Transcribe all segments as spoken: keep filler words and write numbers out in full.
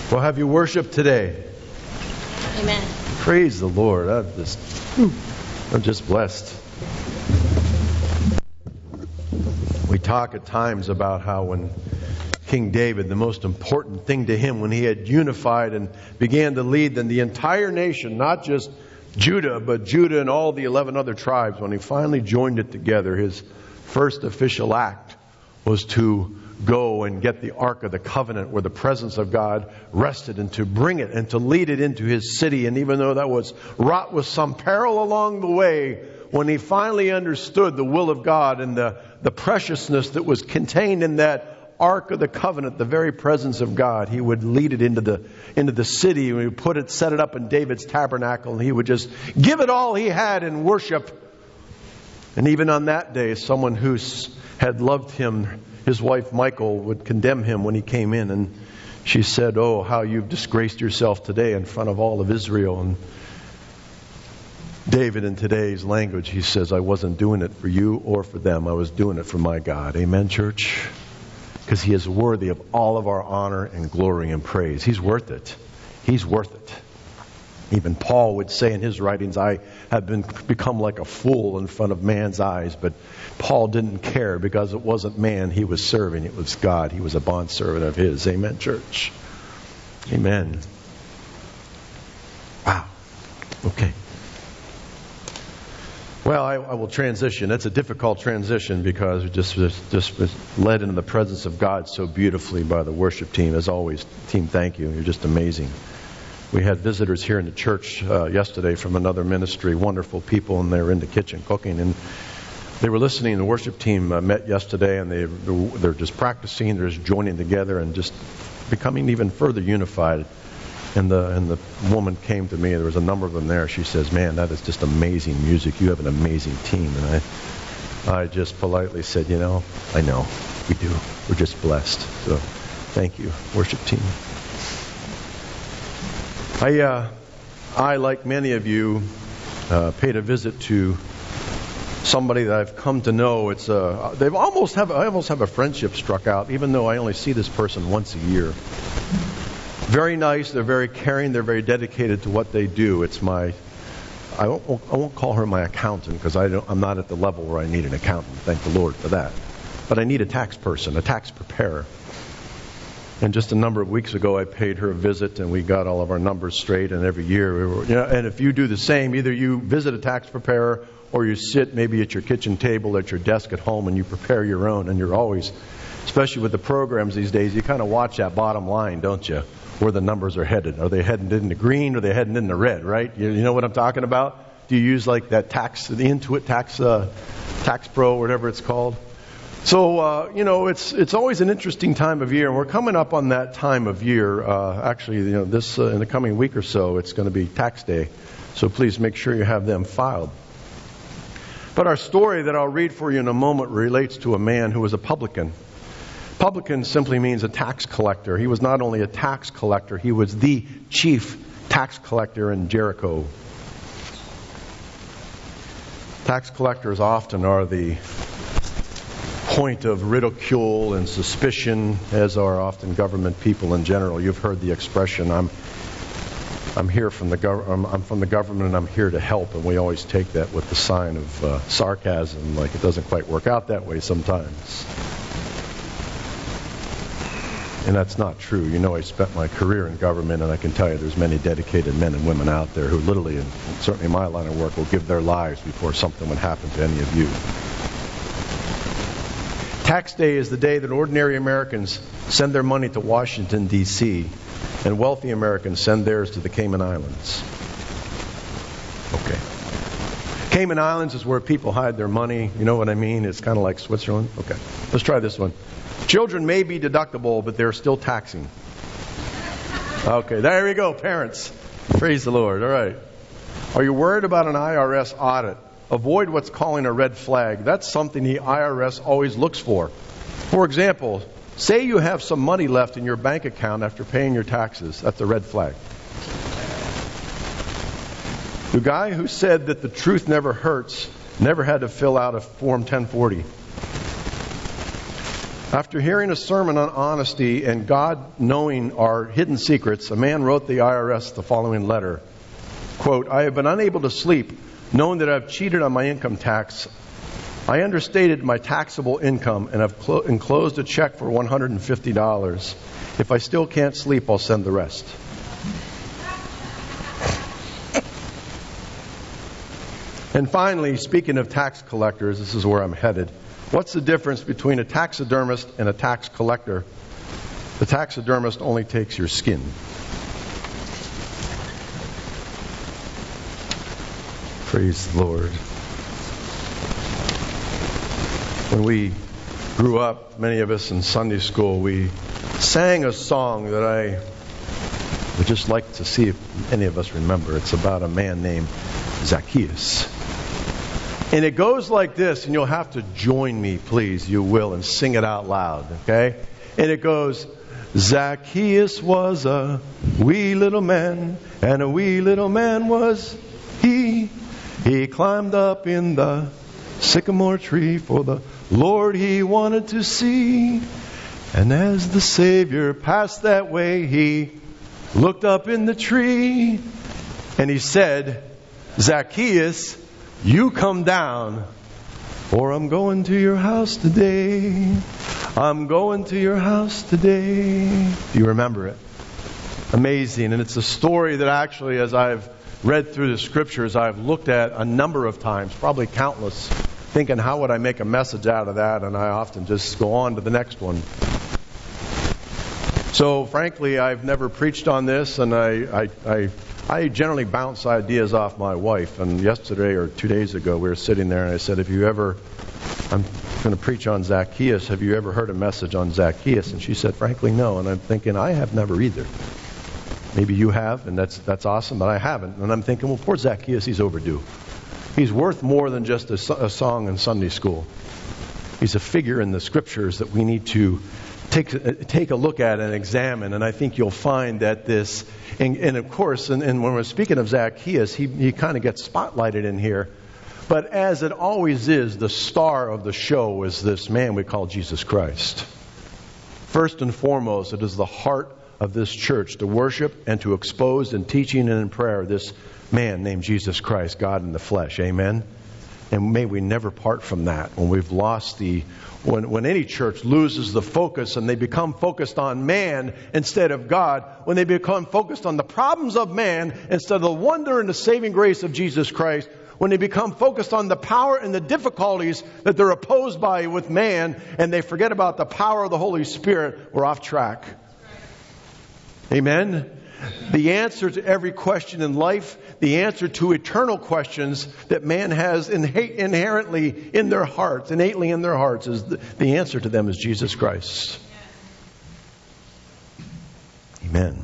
Well, have you worshiped today? Amen. Praise the Lord. I'm just, I'm just blessed. We talk at times about how when King David, the most important thing to him when he had unified and began to lead then the entire nation, not just Judah, but Judah and all the eleven other tribes, when he finally joined it together, his first official act was to go and get the Ark of the Covenant where the presence of God rested, and to bring it and to lead it into his city. And even though that was wrought with some peril along the way, when he finally understood the will of God and the, the preciousness that was contained in that Ark of the Covenant, the very presence of God, he would lead it into the into the city, and he would put it, set it up in David's tabernacle, and he would just give it all he had in worship. And even on that day, someone who had loved him, his wife Michal, would condemn him when he came in, and she said, "Oh, how you've disgraced yourself today in front of all of Israel." And David, in today's language, he says, "I wasn't doing it for you or for them. I was doing it for my God." Amen, church? Because he is worthy of all of our honor and glory and praise. He's worth it. He's worth it. Even Paul would say in his writings, "I have been become like a fool in front of man's eyes." But Paul didn't care, because it wasn't man he was serving. It was God. He was a bondservant of his. Amen, church? Amen. Wow. Okay. Well, I, I will transition. That's a difficult transition, because we just, just just was led into the presence of God so beautifully by the worship team. As always, team, thank you. You're just amazing. We had visitors here in the church uh, yesterday from another ministry, wonderful people, and they were in the kitchen cooking. And they were listening. The worship team uh, met yesterday, and they, they're just practicing, they're just joining together and just becoming even further unified. And the and the woman came to me. There was a number of them there. She says, "Man, that is just amazing music. You have an amazing team." And I, I just politely said, "You know, I know. We do. We're just blessed. So thank you, worship team." I, uh, I, like many of you, uh, paid a visit to somebody that I've come to know. It's uh, they've almost have I almost have a friendship struck out, even though I only see this person once a year. Very nice. They're very caring. They're very dedicated to what they do. It's my I won't I won't call her my accountant, because I don't I'm not at the level where I need an accountant. Thank the Lord for that. But I need a tax person, a tax preparer. And just a number of weeks ago, I paid her a visit, and we got all of our numbers straight. And every year, we were, you know, and if you do the same, either you visit a tax preparer, or you sit maybe at your kitchen table, at your desk at home, and you prepare your own. And you're always, especially with the programs these days, you kind of watch that bottom line, don't you? Where the numbers are headed. Are they heading in the green, or are they heading in the red, right? You, you know what I'm talking about? Do you use like that tax, the Intuit tax, uh, tax pro, whatever it's called? So, uh, you know, it's it's always an interesting time of year, and we're coming up on that time of year. Uh, actually, you know, this uh, in the coming week or so, it's going to be tax day. So please make sure you have them filed. But our story that I'll read for you in a moment relates to a man who was a publican. Publican simply means a tax collector. He was not only a tax collector, he was the chief tax collector in Jericho. Tax collectors often are the point of ridicule and suspicion, as are often government people in general. You've heard the expression, I'm I'm here from the gov- I'm, I'm from the government and I'm here to help, and we always take that with the sign of uh, sarcasm, like it doesn't quite work out that way sometimes. And that's not true. You know, I spent my career in government, and I can tell you there's many dedicated men and women out there who literally, and certainly in my line of work, will give their lives before something would happen to any of you. Tax day is the day that ordinary Americans send their money to Washington, D C, and wealthy Americans send theirs to the Cayman Islands. Okay. Cayman Islands is where people hide their money. You know what I mean? It's kind of like Switzerland. Okay. Let's try this one. Children may be deductible, but they're still taxing. Okay, there we go, parents. Praise the Lord. All right. Are you worried about an I R S audit? Avoid what's calling a red flag. That's something the I R S always looks for. For example, say you have some money left in your bank account after paying your taxes. That's a red flag. The guy who said that the truth never hurts never had to fill out a Form ten forty. After hearing a sermon on honesty and God knowing our hidden secrets, a man wrote the I R S the following letter. Quote, I have been unable to sleep, knowing that I've cheated on my income tax. I understated my taxable income and have clo- enclosed a check for one hundred fifty dollars. If I still can't sleep, I'll send the rest. And finally, speaking of tax collectors, this is where I'm headed. What's the difference between a taxidermist and a tax collector? The taxidermist only takes your skin. Praise the Lord. When we grew up, many of us in Sunday school, we sang a song that I would just like to see if any of us remember. It's about a man named Zacchaeus. And it goes like this, and you'll have to join me, please, you will, and sing it out loud, okay? And it goes, Zacchaeus was a wee little man, and a wee little man was he. He climbed up in the sycamore tree for the Lord he wanted to see. And as the Savior passed that way, he looked up in the tree and he said, Zacchaeus, you come down, or I'm going to your house today. I'm going to your house today. Do you remember it? Amazing. And it's a story that actually, as I've read through the scriptures, I've looked at a number of times, probably countless, thinking, how would I make a message out of that? And I often just go on to the next one. So, frankly, I've never preached on this, and I, I, I, I generally bounce ideas off my wife. And yesterday or two days ago, we were sitting there, and I said, "Have you ever? I'm going to preach on Zacchaeus. Have you ever heard a message on Zacchaeus?" And she said, "Frankly, no." And I'm thinking, I have never either. Maybe you have, and that's that's awesome, but I haven't. And I'm thinking, well, poor Zacchaeus, he's overdue. He's worth more than just a, a song in Sunday school. He's a figure in the scriptures that we need to take take a look at and examine. And I think you'll find that this, and, and of course, and, and when we're speaking of Zacchaeus, he, he kind of gets spotlighted in here. But as it always is, the star of the show is this man we call Jesus Christ. First and foremost, it is the heart of this church to worship and to expose in teaching and in prayer this man named Jesus Christ, God in the flesh. Amen? And may we never part from that. When we've lost the, when, when any church loses the focus and they become focused on man instead of God, when they become focused on the problems of man instead of the wonder and the saving grace of Jesus Christ, when they become focused on the power and the difficulties that they're opposed by with man, and they forget about the power of the Holy Spirit, we're off track. Amen? The answer to every question in life, the answer to eternal questions that man has inherently in their hearts, innately in their hearts, is the, the answer to them is Jesus Christ. Amen.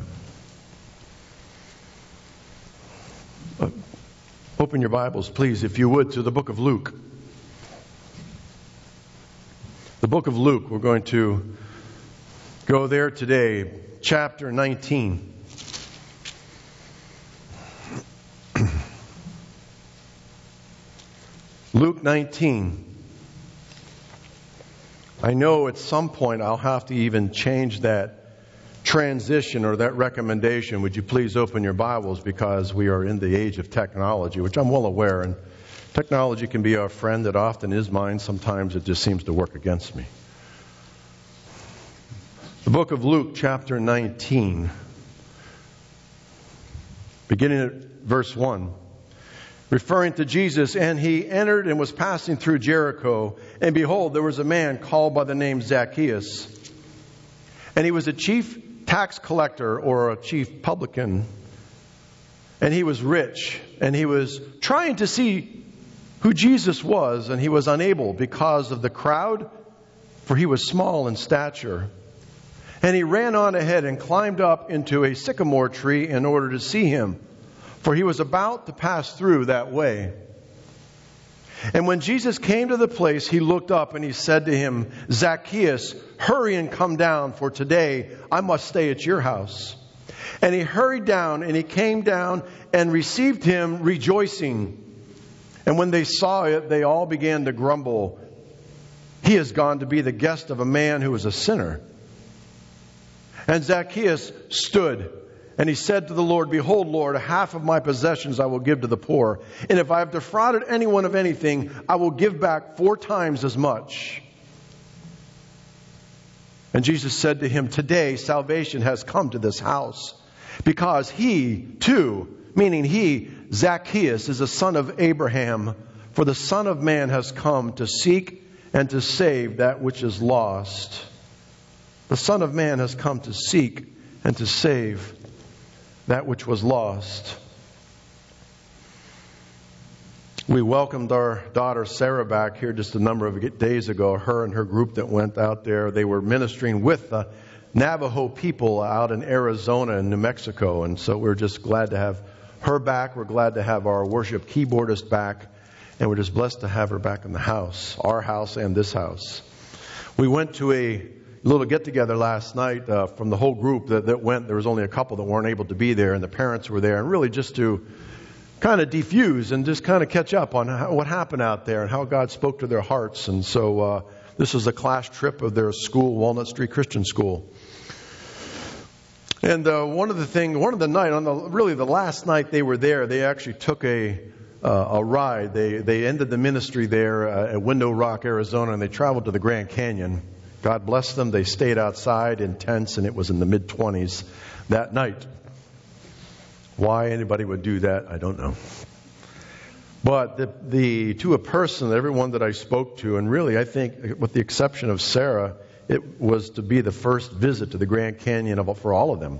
Uh, open your Bibles, please, if you would, to the book of Luke. The book of Luke, we're going to go there today. Chapter nineteen. Luke nineteen. I know at some point I'll have to even change that transition or that recommendation. Would you please open your Bibles, because we are in the age of technology, which I'm well aware. And technology can be our friend. It often is mine. Sometimes it just seems to work against me. The book of Luke, chapter nineteen, beginning at verse one, referring to Jesus, and he entered and was passing through Jericho, and behold, there was a man called by the name Zacchaeus, and he was a chief tax collector or a chief publican, and he was rich, and he was trying to see who Jesus was, and he was unable because of the crowd, for he was small in stature. And he ran on ahead and climbed up into a sycamore tree in order to see him, for he was about to pass through that way. And when Jesus came to the place, he looked up and he said to him, Zacchaeus, hurry and come down, for today I must stay at your house. And he hurried down, and he came down and received him rejoicing. And when they saw it, they all began to grumble. He has gone to be the guest of a man who is a sinner." And Zacchaeus stood, and he said to the Lord, "Behold, Lord, half of my possessions I will give to the poor. And if I have defrauded anyone of anything, I will give back four times as much." And Jesus said to him, "Today salvation has come to this house, because he too," meaning he, Zacchaeus, "is a son of Abraham. For the Son of Man has come to seek and to save that which is lost." The Son of Man has come to seek and to save that which was lost. We welcomed our daughter Sarah back here just a number of days ago. Her and her group that went out there, they were ministering with the Navajo people out in Arizona and New Mexico. And so we're just glad to have her back. We're glad to have our worship keyboardist back. And we're just blessed to have her back in the house, our house and this house. We went to a little get-together last night uh, from the whole group that, that went. There was only a couple that weren't able to be there, and the parents were there. And really just to kind of defuse and just kind of catch up on how, what happened out there and how God spoke to their hearts. And so uh, this was a class trip of their school, Walnut Street Christian School. And uh, one of the things, one of the night, on the really the last night they were there, they actually took a uh, a ride. They they ended the ministry there uh, at Window Rock, Arizona, and they traveled to the Grand Canyon. God bless them. They stayed outside in tents, and it was in the mid twenties that night. Why anybody would do that, I don't know. But the, the to a person, everyone that I spoke to, and really I think with the exception of Sarah, it was to be the first visit to the Grand Canyon of, for all of them.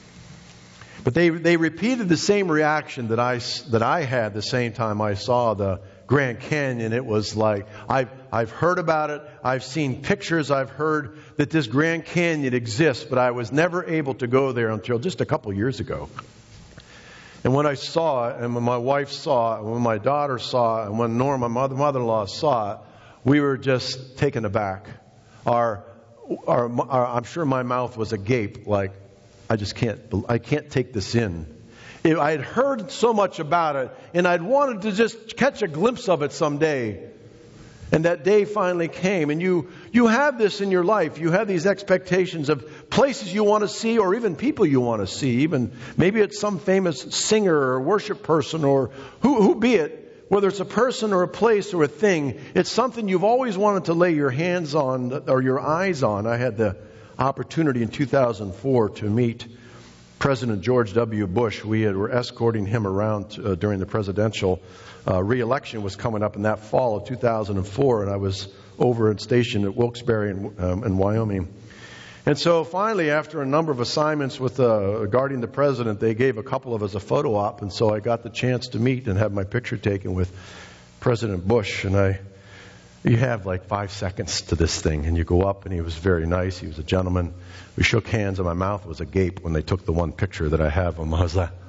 But they they repeated the same reaction that I, that I had the same time I saw the Grand Canyon. It was like, I've, I've heard about it, I've seen pictures, I've heard that this Grand Canyon exists, but I was never able to go there until just a couple years ago. And when I saw it, and when my wife saw it, and when my daughter saw it, and when Norma, my mother, mother-in-law, saw it, we were just taken aback. Our, our, our, I'm sure my mouth was agape, like, I just can't, I can't take this in. I had heard so much about it, and I'd wanted to just catch a glimpse of it someday. And that day finally came. And you, you have this in your life. You have these expectations of places you want to see, or even people you want to see. Even maybe it's some famous singer or worship person, or who, who be it. Whether it's a person or a place or a thing, it's something you've always wanted to lay your hands on or your eyes on. I had the opportunity in two thousand four to meet President George W. Bush. We had, were escorting him around uh, during the presidential uh, re-election was coming up in that fall of two thousand four, and I was over and stationed at Wilkes-Barre in, um, in Wyoming. And so finally, after a number of assignments with uh, guarding the president, they gave a couple of us a photo op, and so I got the chance to meet and have my picture taken with President Bush. And I, you have like five seconds to this thing, and you go up, and he was very nice. He was a gentleman. We shook hands, and my mouth was agape when they took the one picture that I have of him. I was like,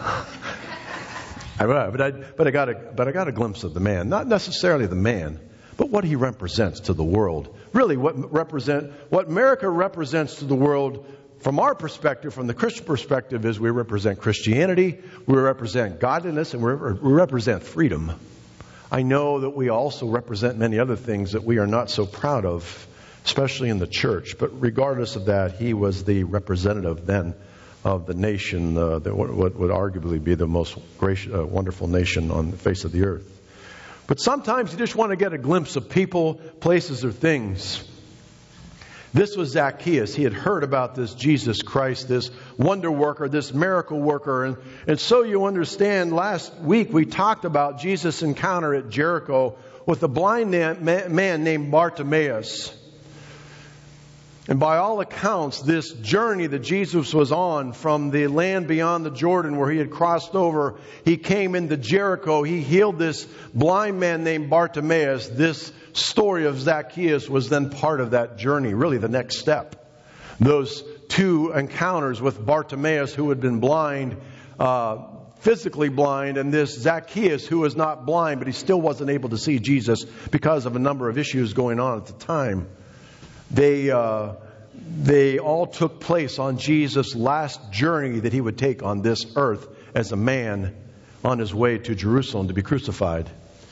I, but I, but I got a, but I got a glimpse of the man, not necessarily the man, but what he represents to the world. Really, what represent, what America represents to the world, from our perspective, from the Christian perspective, is we represent Christianity, we represent godliness, and we represent freedom. I know that we also represent many other things that we are not so proud of, especially in the church. But regardless of that, he was the representative then of the nation, uh, that what would arguably be the most gracious, uh, wonderful nation on the face of the earth. But sometimes you just want to get a glimpse of people, places, or things. This was Zacchaeus. He had heard about this Jesus Christ, this wonder worker, this miracle worker. And, and so you understand, last week we talked about Jesus' encounter at Jericho with a blind man, man named Bartimaeus. And by all accounts, this journey that Jesus was on from the land beyond the Jordan where he had crossed over, he came into Jericho. He healed this blind man named Bartimaeus. This story of Zacchaeus was then part of that journey, really the next step. Those two encounters with Bartimaeus, who had been blind, uh, physically blind, and this Zacchaeus, who was not blind, but he still wasn't able to see Jesus because of a number of issues going on at the time. They uh, they all took place on Jesus' last journey that he would take on this earth as a man on his way to Jerusalem to be crucified.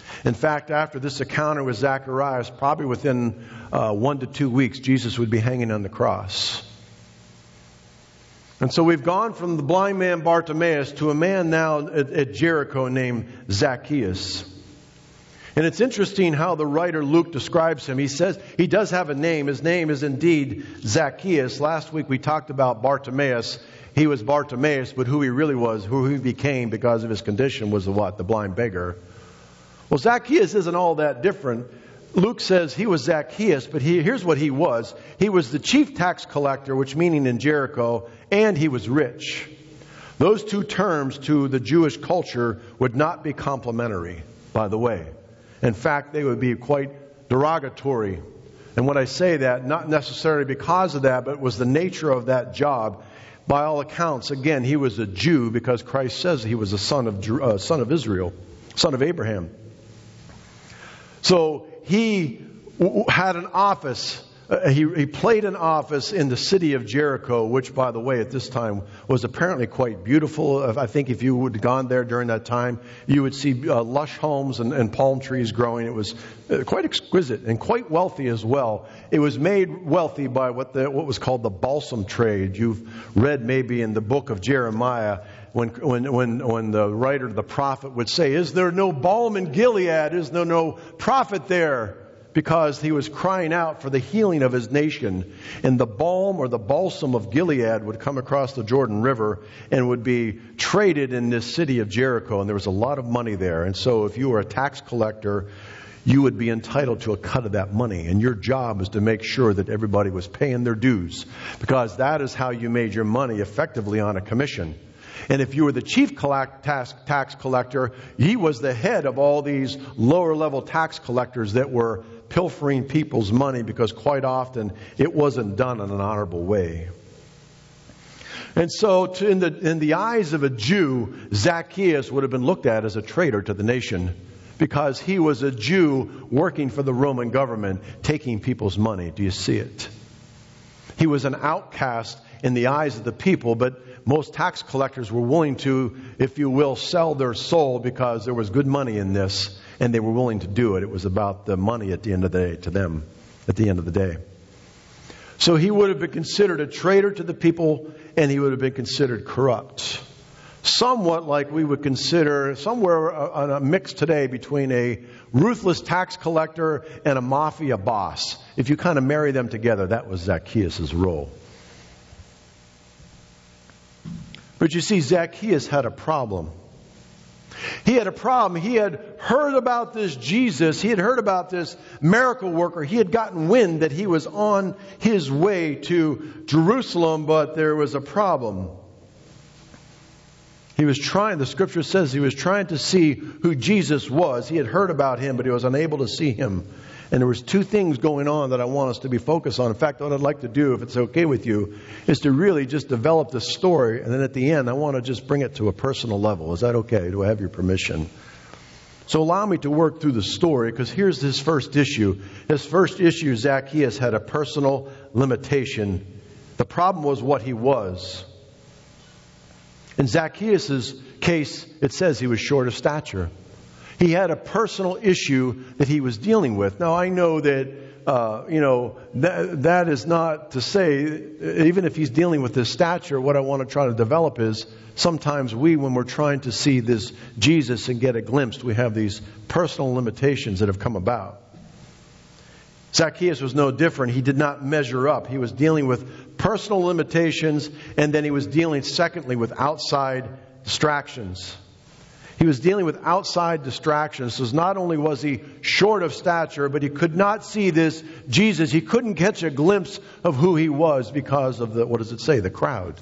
In fact, after this encounter with Zacharias, probably within uh, one to two weeks, Jesus would be hanging on the cross. And so we've gone from the blind man Bartimaeus to a man now at, at Jericho named Zacchaeus. And it's interesting how the writer Luke describes him. He says he does have a name. His name is indeed Zacchaeus. Last week we talked about Bartimaeus. He was Bartimaeus, but who he really was, who he became because of his condition was the what? The blind beggar. Well, Zacchaeus isn't all that different. Luke says he was Zacchaeus, but he, here's what he was. He was the chief tax collector, which meaning in Jericho, and he was rich. Those two terms to the Jewish culture would not be complementary, by the way. In fact, they would be quite derogatory. And when I say that, not necessarily because of that, but it was the nature of that job. By all accounts, again, he was a Jew because Christ says he was a son of uh, son of Israel, son of Abraham. So he w- had an office. Uh, he, he played an office in the city of Jericho, which, by the way, at this time was apparently quite beautiful. I think if you would have gone there during that time, you would see uh, lush homes and, and palm trees growing. It was uh, quite exquisite and quite wealthy as well. It was made wealthy by what the what was called the balsam trade. You've read maybe in the book of Jeremiah when when when when the writer, the prophet, would say, "Is there no balm in Gilead? Is there no prophet there?" Because he was crying out for the healing of his nation. And the balm or the balsam of Gilead would come across the Jordan River and would be traded in this city of Jericho. And there was a lot of money there. And so if you were a tax collector, you would be entitled to a cut of that money. And your job was to make sure that everybody was paying their dues. Because that is how you made your money effectively on a commission. And if you were the chief collect, tax, tax collector, he was the head of all these lower level tax collectors that were pilfering people's money because quite often it wasn't done in an honorable way. And so to, in the in the eyes of a Jew, Zacchaeus would have been looked at as a traitor to the nation because he was a Jew working for the Roman government, taking people's money. Do you see it? He was an outcast in the eyes of the people, but most tax collectors were willing to, if you will, sell their soul because there was good money in this, and they were willing to do it. It was about the money at the end of the day to them, at the end of the day. So he would have been considered a traitor to the people, and he would have been considered corrupt. Somewhat like we would consider somewhere on a mix today between a ruthless tax collector and a mafia boss. If you kind of marry them together, that was Zacchaeus' role. But you see, Zacchaeus had a problem. He had a problem. He had heard about this Jesus. He had heard about this miracle worker. He had gotten wind that he was on his way to Jerusalem, but there was a problem. He was trying, the scripture says he was trying to see who Jesus was. He had heard about him, but he was unable to see him. And there was two things going on that I want us to be focused on. In fact, what I'd like to do, if it's okay with you, is to really just develop the story. And then at the end, I want to just bring it to a personal level. Is that okay? Do I have your permission? So allow me to work through the story, because here's his first issue. His first issue, Zacchaeus had a personal limitation. The problem was what he was. In Zacchaeus' case, it says he was short of stature. He had a personal issue that he was dealing with. Now, I know that, uh, you know, that, that is not to say, even if he's dealing with his stature, what I want to try to develop is sometimes we, when we're trying to see this Jesus and get a glimpse, we have these personal limitations that have come about. Zacchaeus was no different. He did not measure up. He was dealing with personal limitations, and then he was dealing, secondly, with outside distractions. He was dealing with outside distractions. So not only was he short of stature, but he could not see this Jesus. He couldn't catch a glimpse of who he was because of the, what does it say? The crowd.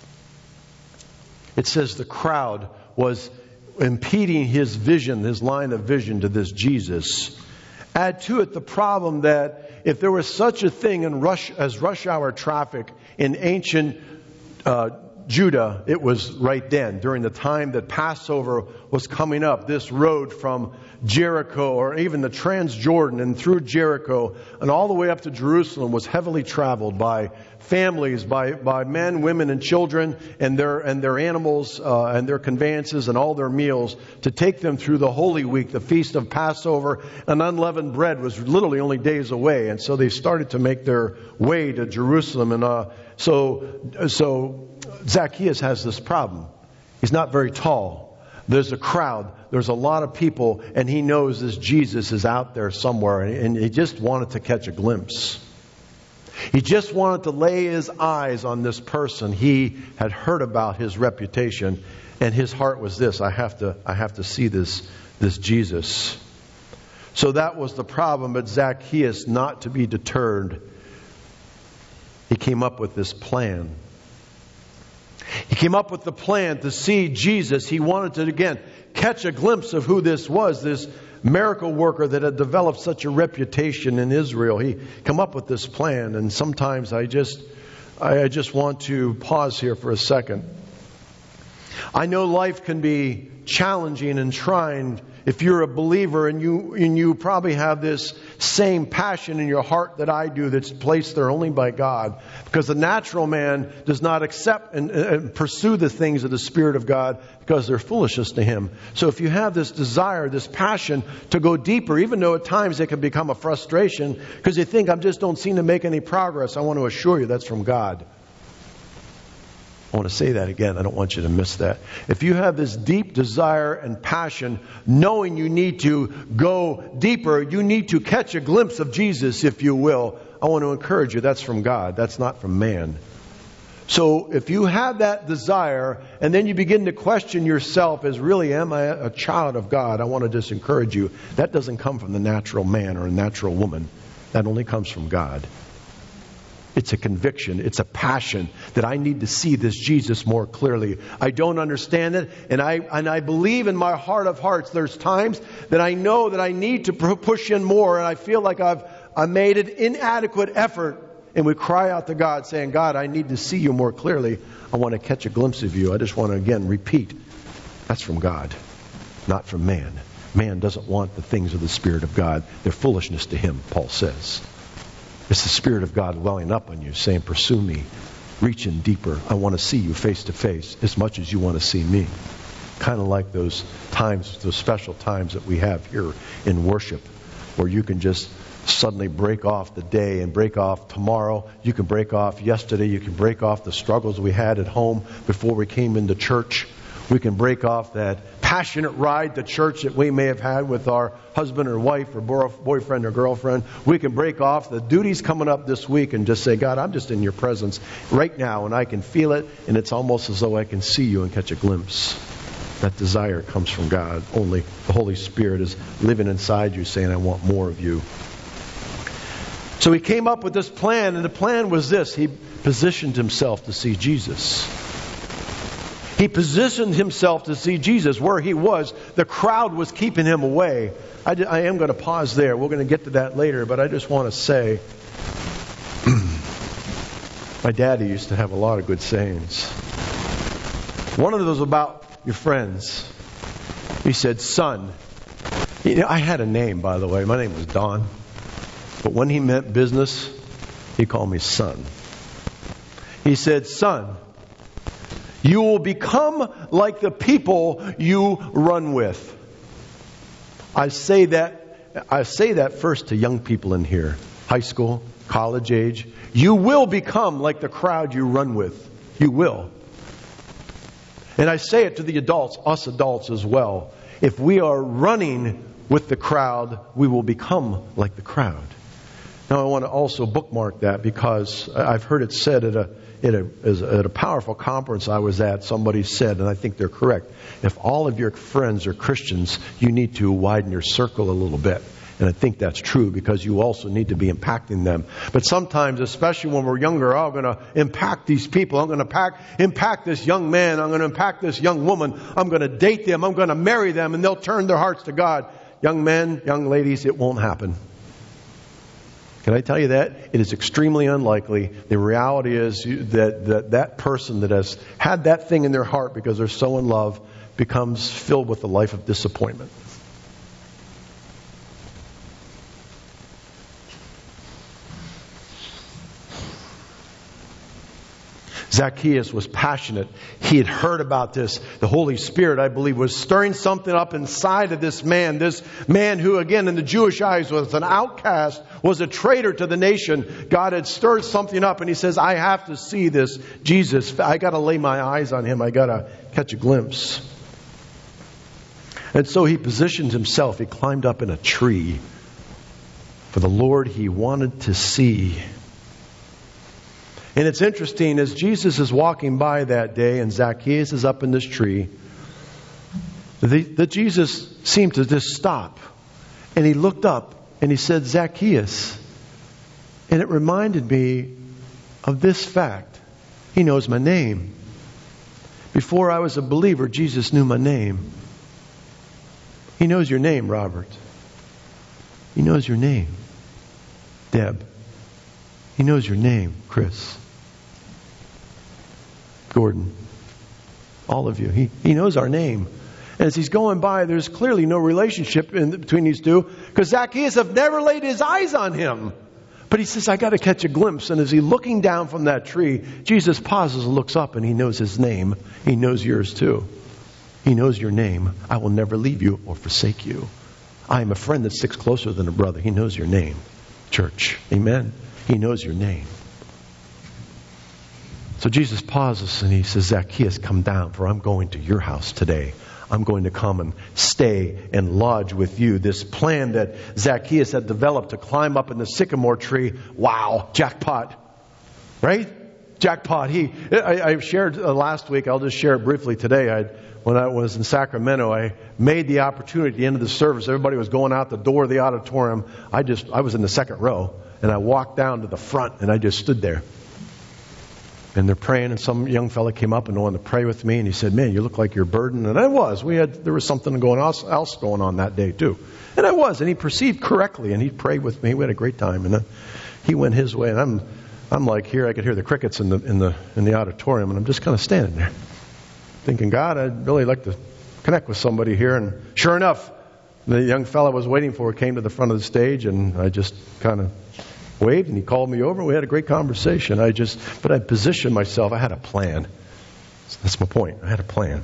It says the crowd was impeding his vision, his line of vision to this Jesus. Add to it the problem that if there was such a thing in rush as rush hour traffic in ancient uh, Judah, it was right then, during the time that Passover was coming up. This road from Jericho, or even the Transjordan and through Jericho and all the way up to Jerusalem, was heavily traveled by families, by, by men, women, and children, and their and their animals uh, and their conveyances and all their meals, to take them through the Holy Week, the feast of Passover. And unleavened bread was literally only days away, and so they started to make their way to Jerusalem. And uh, so so Zacchaeus has this problem. He's not very tall. There's a crowd. There's a lot of people, and he knows this Jesus is out there somewhere, and he just wanted to catch a glimpse. He just wanted to lay his eyes on this person. He had heard about his reputation, and his heart was this: I have to, I have to see this, this Jesus. So that was the problem. But Zacchaeus, not to be deterred, he came up with this plan. He came up with the plan to see Jesus. He wanted to, again, catch a glimpse of who this was, this miracle worker that had developed such a reputation in Israel. He came up with this plan, and sometimes I just, I just want to pause here for a second. I know life can be challenging and trying if you're a believer, and you and you probably have this same passion in your heart that I do, that's placed there only by God. Because the natural man does not accept and, and pursue the things of the Spirit of God because they're foolishness to him. So if you have this desire, this passion to go deeper, even though at times it can become a frustration because you think, I just don't seem to make any progress, I want to assure you that's from God. I want to say that again. I don't want you to miss that. If you have this deep desire and passion, knowing you need to go deeper, you need to catch a glimpse of Jesus, if you will, I want to encourage you, that's from God. That's not from man. So if you have that desire, and then you begin to question yourself as, really, am I a child of God? I want to just encourage you, that doesn't come from the natural man or a natural woman. That only comes from God. It's a conviction. It's a passion that I need to see this Jesus more clearly. I don't understand it. And I and I believe in my heart of hearts, there's times that I know that I need to push in more. And I feel like I've I made an inadequate effort. And we cry out to God saying, God, I need to see you more clearly. I want to catch a glimpse of you. I just want to again repeat. That's from God, not from man. Man doesn't want the things of the Spirit of God. They're foolishness to him, Paul says. It's the Spirit of God welling up on you, saying, pursue me, reach in deeper. I want to see you face to face as much as you want to see me. Kind of like those times, those special times that we have here in worship, where you can just suddenly break off the day and break off tomorrow. You can break off yesterday. You can break off the struggles we had at home before we came into church. We can break off that passionate ride to church that we may have had with our husband or wife or boyfriend or girlfriend. We can break off the duties coming up this week and just say, God, I'm just in your presence right now, and I can feel it, and it's almost as though I can see you and catch a glimpse. That desire comes from God. Only the Holy Spirit is living inside you saying, I want more of you. So he came up with this plan, and the plan was this. He positioned himself to see Jesus. He positioned himself to see Jesus where he was. The crowd was keeping him away. I, I am going to pause there. We're going to get to that later, but I just want to say, my daddy used to have a lot of good sayings. One of those about your friends. He said, son. You know, I had a name, by the way. My name was Don. But when he meant business, he called me son. He said, son, you will become like the people you run with. I say that I say that first to young people in here, high school, college age. You will become like the crowd you run with. You will. And I say it to the adults, us adults as well. If we are running with the crowd, we will become like the crowd. Now I want to also bookmark that, because I've heard it said at a At a, at a powerful conference I was at, somebody said, and I think they're correct, if all of your friends are Christians, you need to widen your circle a little bit. And I think that's true, because you also need to be impacting them. But sometimes, especially when we're younger, oh, I'm going to impact these people. I'm going to impact, impact this young man. I'm going to impact this young woman. I'm going to date them. I'm going to marry them, and they'll turn their hearts to God. Young men, young ladies, it won't happen. Can I tell you that? It is extremely unlikely. The reality is that that, that person that has had that thing in their heart because they're so in love becomes filled with a life of disappointment. Zacchaeus was passionate. He had heard about this. The Holy Spirit, I believe, was stirring something up inside of this man. This man who, again, in the Jewish eyes was an outcast, was a traitor to the nation. God had stirred something up, and he says, I have to see this Jesus. I got to lay my eyes on him. I got to catch a glimpse. And so he positioned himself. He climbed up in a tree for the Lord he wanted to see. And it's interesting, as Jesus is walking by that day and Zacchaeus is up in this tree, that Jesus seemed to just stop. And he looked up and he said, Zacchaeus. And it reminded me of this fact. He knows my name. Before I was a believer, Jesus knew my name. He knows your name, Robert. He knows your name, Deb. He knows your name, Chris. Gordon. All of you. He, he knows our name. And as he's going by, there's clearly no relationship in, between these two, because Zacchaeus have never laid his eyes on him. But he says, I got to catch a glimpse. And as he's looking down from that tree, Jesus pauses and looks up, and he knows his name. He knows yours too. He knows your name. I will never leave you or forsake you. I am a friend that sticks closer than a brother. He knows your name. Church. Amen. He knows your name. So Jesus pauses and he says, Zacchaeus, come down, for I'm going to your house today. I'm going to come and stay and lodge with you. This plan that Zacchaeus had developed to climb up in the sycamore tree. Wow, jackpot. Right? Jackpot. He, I, I shared uh, last week, I'll just share it briefly today. I, when I was in Sacramento, I made the opportunity at the end of the service. Everybody was going out the door of the auditorium. I just, I was in the second row. And I walked down to the front and I just stood there. And they're praying, and some young fella came up and wanted to pray with me, and he said, man, you look like you're burdened. And I was. We had there was something going else, else going on that day too. And I was, and he perceived correctly, and he prayed with me. We had a great time, and then he went his way, and I'm I'm like here, I could hear the crickets in the in the in the auditorium, and I'm just kind of standing there, thinking, God, I'd really like to connect with somebody here. And sure enough, the young fella I was waiting for came to the front of the stage, and I just kind of waved, and he called me over. We had a great conversation. I just, but I positioned myself. I had a plan. That's my point. I had a plan.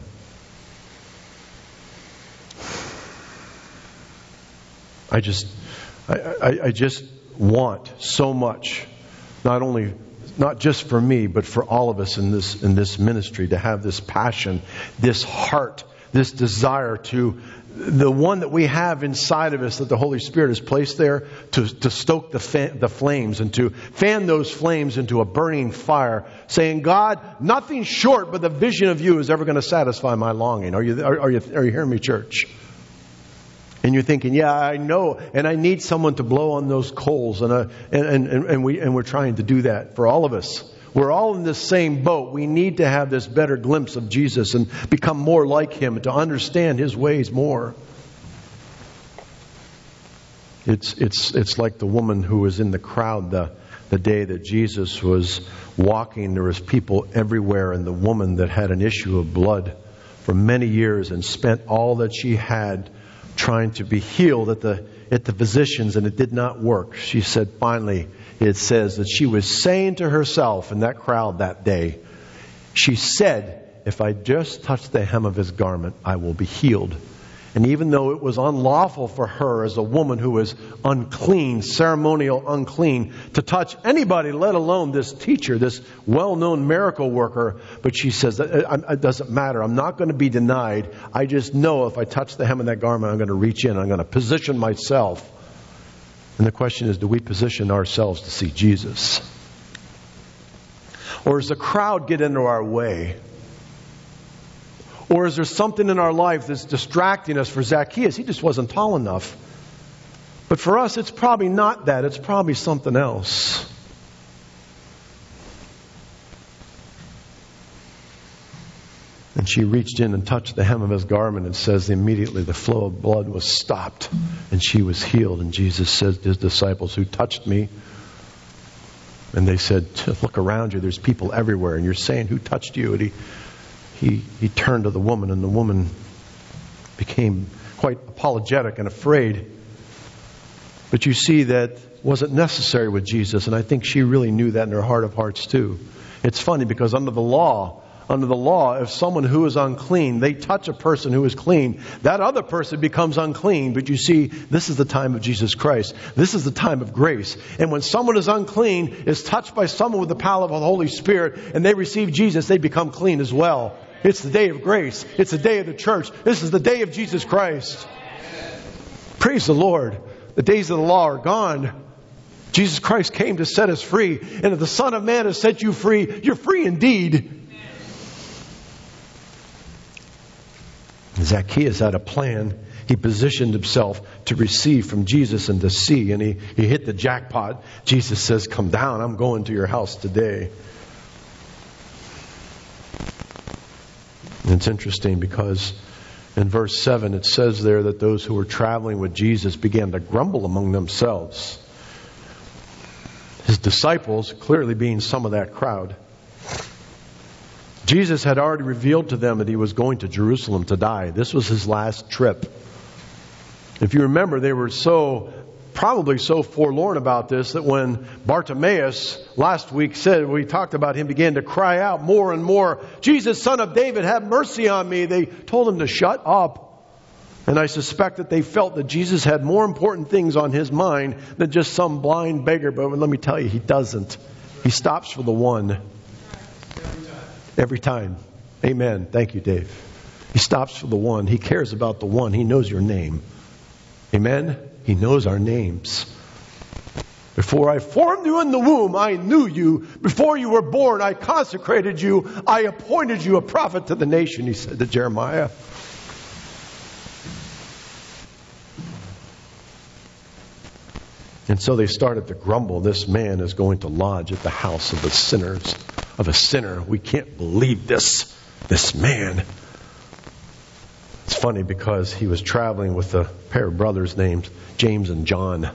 I just, I, I, I just want so much, not only, not just for me, but for all of us in this in this ministry, to have this passion, this heart, this desire to. The one that we have inside of us that the Holy Spirit has placed there to, to stoke the, fa- the flames and to fan those flames into a burning fire, saying, God, nothing short but the vision of you is ever going to satisfy my longing. Are you, are, are you, are you hearing me, church? And you're thinking, yeah, I know, and I need someone to blow on those coals, and, uh, and, and, and, we, and we're trying to do that for all of us. We're all in the same boat. We need to have this better glimpse of Jesus and become more like Him, to understand His ways more. It's it's it's like the woman who was in the crowd the, the day that Jesus was walking. There was people everywhere, and the woman that had an issue of blood for many years and spent all that she had trying to be healed at the at the physicians, and it did not work. She said, finally, it says that she was saying to herself in that crowd that day, she said, if I just touch the hem of His garment, I will be healed. And even though it was unlawful for her as a woman who was unclean, ceremonial unclean, to touch anybody, let alone this teacher, this well-known miracle worker, but she says, it doesn't matter. I'm not going to be denied. I just know if I touch the hem of that garment, I'm going to reach in. I'm going to position myself. And the question is, do we position ourselves to see Jesus? Or does the crowd get into our way? Or is there something in our life that's distracting us? For Zacchaeus, he just wasn't tall enough. But for us, it's probably not that. It's probably something else. And she reached in and touched the hem of his garment, and says immediately the flow of blood was stopped and she was healed. And Jesus said to his disciples, who touched me? And they said, look around you, there's people everywhere. And you're saying, who touched you? And he, he, he turned to the woman, and the woman became quite apologetic and afraid. But you see, that wasn't necessary with Jesus. And I think she really knew that in her heart of hearts too. It's funny because under the law, Under the law, if someone who is unclean, they touch a person who is clean, that other person becomes unclean. But you see, this is the time of Jesus Christ. This is the time of grace. And when someone is unclean, is touched by someone with the power of the Holy Spirit, and they receive Jesus, they become clean as well. It's the day of grace. It's the day of the church. This is the day of Jesus Christ. Praise the Lord. The days of the law are gone. Jesus Christ came to set us free. And if the Son of Man has set you free, you're free indeed. Zacchaeus had a plan. He positioned himself to receive from Jesus and to see. And he, he hit the jackpot. Jesus says, come down. I'm going to your house today. And it's interesting because in verse seven it says there that those who were traveling with Jesus began to grumble among themselves. His disciples clearly being some of that crowd. Jesus had already revealed to them that he was going to Jerusalem to die. This was his last trip. If you remember, they were so, probably so forlorn about this that when Bartimaeus last week said, we talked about him, began to cry out more and more, Jesus, Son of David, have mercy on me. They told him to shut up. And I suspect that they felt that Jesus had more important things on his mind than just some blind beggar. But let me tell you, he doesn't. He stops for the one. Every time. Amen. Thank you, Dave. He stops for the one. He cares about the one. He knows your name. Amen. He knows our names. Before I formed you in the womb, I knew you. Before you were born, I consecrated you. I appointed you a prophet to the nation, he said to Jeremiah. And so they started to grumble. This man is going to lodge at the house of the sinners. Of a sinner. We can't believe this. This man. It's funny because he was traveling with a pair of brothers named James and John.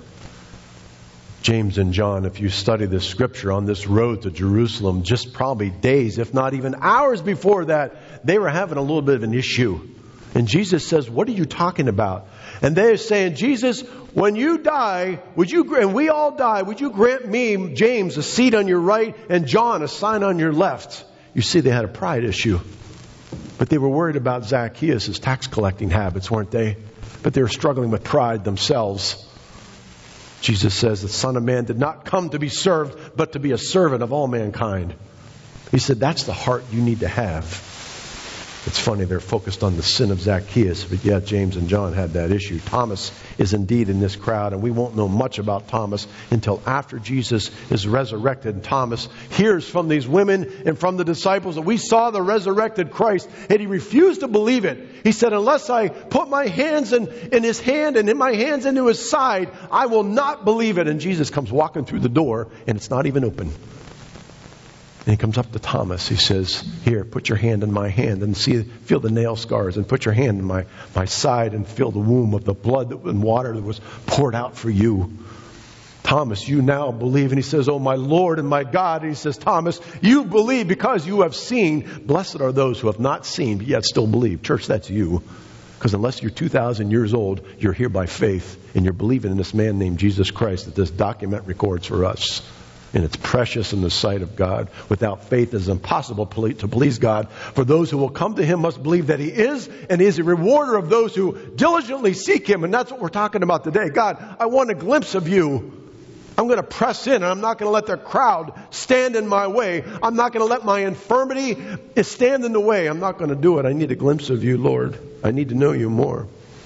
James and John, if you study this scripture on this road to Jerusalem, just probably days, if not even hours before that, they were having a little bit of an issue. And Jesus says, what are you talking about? And they're saying, Jesus, when you die, would you, and we all die, would you grant me, James, a seat on your right and John a sign on your left? You see, they had a pride issue. But they were worried about Zacchaeus' tax collecting habits, weren't they? But they were struggling with pride themselves. Jesus says the Son of Man did not come to be served, but to be a servant of all mankind. He said, that's the heart you need to have. It's funny, they're focused on the sin of Zacchaeus, but yet James and John had that issue. Thomas is indeed in this crowd, and we won't know much about Thomas until after Jesus is resurrected. And Thomas hears from these women and from the disciples that we saw the resurrected Christ, and he refused to believe it. He said, unless I put my hands in, in his hand and in my hands into his side, I will not believe it. And Jesus comes walking through the door, and it's not even open. And he comes up to Thomas. He says, here, put your hand in my hand and see, feel the nail scars, and put your hand in my, my side and feel the womb of the blood and water that was poured out for you. Thomas, you now believe. And he says, oh, my Lord and my God. And he says, Thomas, you believe because you have seen. Blessed are those who have not seen, but yet still believe. Church, that's you. Because unless you're two thousand years old, you're here by faith. And you're believing in this man named Jesus Christ that this document records for us. And it's precious in the sight of God. Without faith, it is impossible to please God. For those who will come to him must believe that he is, and he is a rewarder of those who diligently seek him. And that's what we're talking about today. God, I want a glimpse of you. I'm going to press in, and I'm not going to let the crowd stand in my way. I'm not going to let my infirmity stand in the way. I'm not going to do it. I need a glimpse of you, Lord. I need to know you more.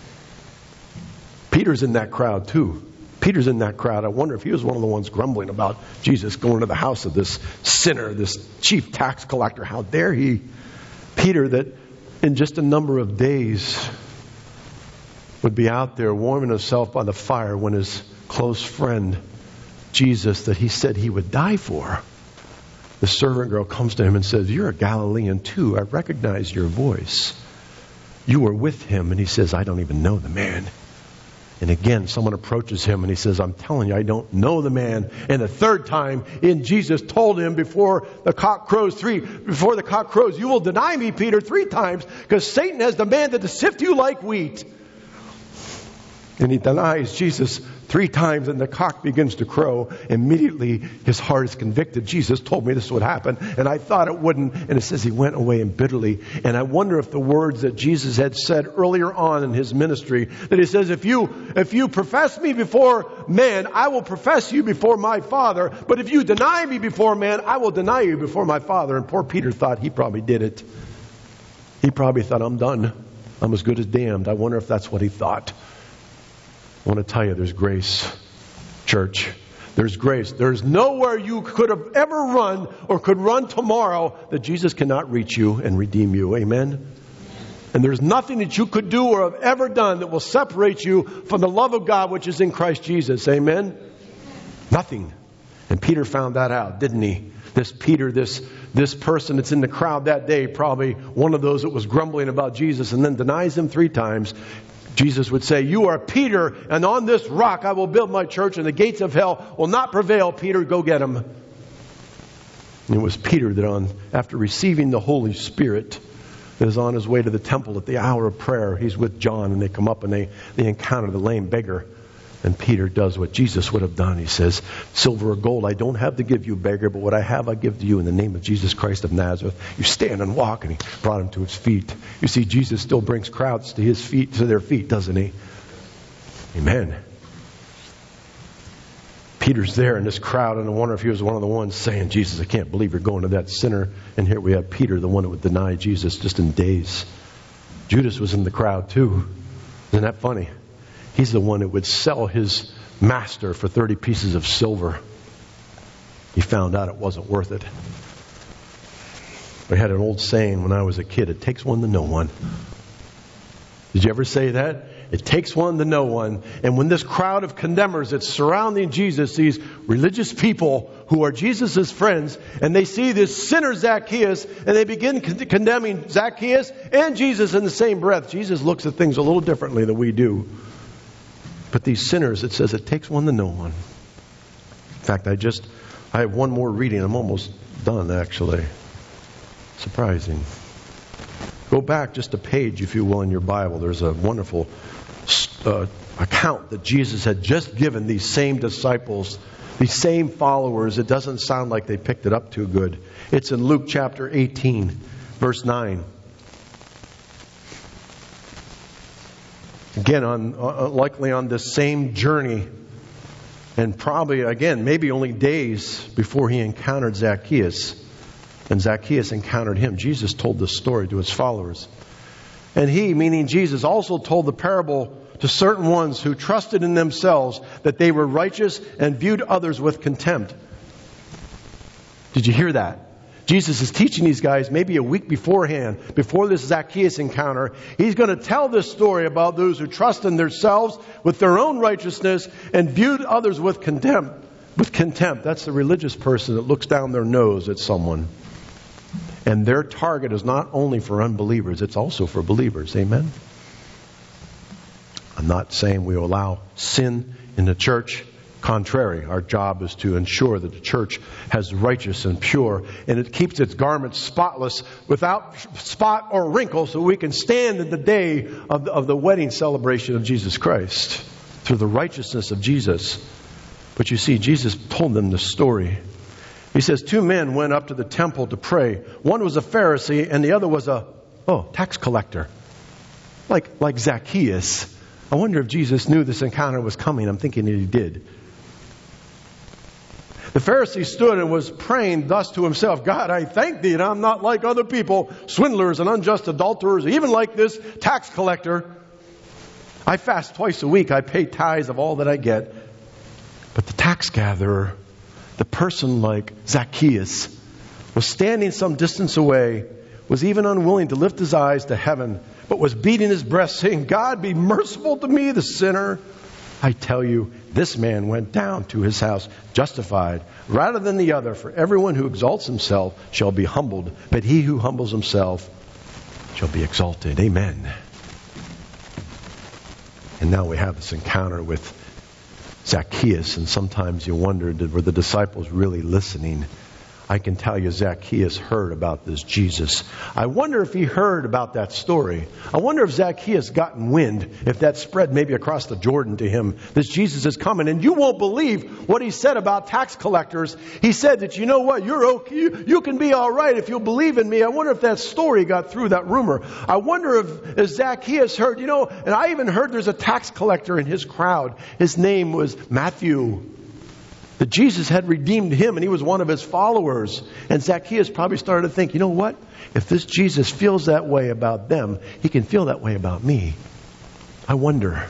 Peter's in that crowd too. Peter's in that crowd. I wonder if he was one of the ones grumbling about Jesus going to the house of this sinner, this chief tax collector. How dare he? Peter, that in just a number of days would be out there warming himself by the fire when his close friend, Jesus, that he said he would die for, The servant girl comes to him and says, "You're a Galilean too. I recognize your voice. You were with him." And he says, "I don't even know the man." And again, someone approaches him and he says, "I'm telling you, I don't know the man." And the third time, in Jesus told him before the cock crows three, before the cock crows, "You will deny me, Peter, three times, because Satan has demanded to sift you like wheat." And he denies Jesus three times, and the cock begins to crow. Immediately, his heart is convicted. Jesus told me this would happen, and I thought it wouldn't. And it says he went away and bitterly. And I wonder if the words that Jesus had said earlier on in his ministry, that he says, if you, if you profess me before man, I will profess you before my Father. But if you deny me before man, I will deny you before my Father. And poor Peter thought he probably did it. He probably thought, "I'm done. I'm as good as damned." I wonder if that's what he thought. I want to tell you, there's grace, church. There's grace. There's nowhere you could have ever run or could run tomorrow that Jesus cannot reach you and redeem you. Amen? And there's nothing that you could do or have ever done that will separate you from the love of God which is in Christ Jesus. Amen? Nothing. And Peter found that out, didn't he? This Peter, this, this person that's in the crowd that day, probably one of those that was grumbling about Jesus and then denies him three times. Jesus would say, "You are Peter, and on this rock I will build my church, and the gates of hell will not prevail." Peter, go get him. And it was Peter that on, after receiving the Holy Spirit, is on his way to the temple at the hour of prayer. He's with John, and they come up and they, they encounter the lame beggar. And Peter does what Jesus would have done. He says, "Silver or gold I don't have to give you, beggar, but what I have I give to you in the name of Jesus Christ of Nazareth. You stand and walk." And he brought him to his feet. You see, Jesus still brings crowds to his feet, to their feet, doesn't he? Amen. Peter's there in this crowd, and I wonder if he was one of the ones saying, "Jesus, I can't believe you're going to that sinner." And here we have Peter, the one that would deny Jesus just in days. Judas was in the crowd too. Isn't that funny? He's the one that would sell his master for thirty pieces of silver. He found out it wasn't worth it. I had an old saying when I was a kid, "It takes one to know one." Did you ever say that? It takes one to know one. And when this crowd of condemners that's surrounding Jesus, these religious people who are Jesus' friends, and they see this sinner Zacchaeus, and they begin con- condemning Zacchaeus and Jesus in the same breath. Jesus looks at things a little differently than we do. But these sinners, it says it takes one to know one. In fact, I just, I have one more reading. I'm almost done, actually. Surprising. Go back just a page, if you will, in your Bible. There's a wonderful uh, account that Jesus had just given these same disciples, these same followers. It doesn't sound like they picked it up too good. It's in Luke chapter eighteen, verse nine. Again, on uh, likely on this same journey, and probably, again, maybe only days before he encountered Zacchaeus, and Zacchaeus encountered him, Jesus told this story to his followers. And he, meaning Jesus, also told the parable to certain ones who trusted in themselves that they were righteous and viewed others with contempt. Did you hear that? Jesus is teaching these guys maybe a week beforehand, before this Zacchaeus encounter. He's going to tell this story about those who trust in themselves with their own righteousness and viewed others with contempt. With contempt. That's the religious person that looks down their nose at someone. And their target is not only for unbelievers, it's also for believers. Amen? I'm not saying we allow sin in the church. Contrary, our job is to ensure that the church has righteous and pure, and it keeps its garments spotless, without spot or wrinkle, so we can stand in the day of the, of the wedding celebration of Jesus Christ through the righteousness of Jesus. But you see, Jesus told them the story. He says, two men went up to the temple to pray. One was a Pharisee, and the other was a oh tax collector, like like Zacchaeus. I wonder if Jesus knew this encounter was coming. I'm thinking that he did. The Pharisee stood and was praying thus to himself, "God, I thank thee that I'm not like other people, swindlers and unjust adulterers, even like this tax collector. I fast twice a week. I pay tithes of all that I get." But the tax gatherer, the person like Zacchaeus, was standing some distance away, was even unwilling to lift his eyes to heaven, but was beating his breast, saying, "God, be merciful to me, the sinner." I tell you, this man went down to his house justified rather than the other. For everyone who exalts himself shall be humbled, but he who humbles himself shall be exalted. Amen. And now we have this encounter with Zacchaeus, and sometimes you wonder, did, were the disciples really listening? I can tell you Zacchaeus heard about this Jesus. I wonder if he heard about that story. I wonder if Zacchaeus got in wind, if that spread maybe across the Jordan to him. This Jesus is coming. And you won't believe what he said about tax collectors. He said that, you know what, you're okay. You, you can be all right if you'll believe in me. I wonder if that story got through, that rumor. I wonder if, if Zacchaeus heard, you know, and I even heard there's a tax collector in his crowd. His name was Matthew. That Jesus had redeemed him and he was one of his followers. And Zacchaeus probably started to think, you know what? If this Jesus feels that way about them, he can feel that way about me. I wonder.